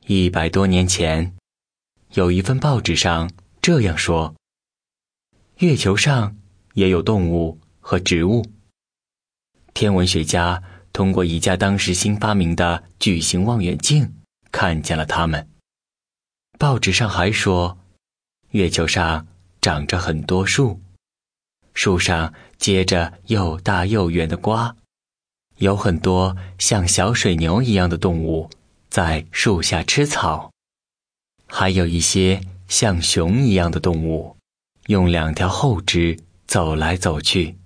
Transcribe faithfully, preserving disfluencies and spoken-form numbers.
一百多年前，有一份报纸上这样说：月球上也有动物和植物。天文学家通过一架当时新发明的巨型望远镜看见了它们。报纸上还说，月球上长着很多树，树上结着又大又圆的瓜，有很多像小水牛一样的动物在树下吃草，还有一些像熊一样的动物用两条后肢走来走去。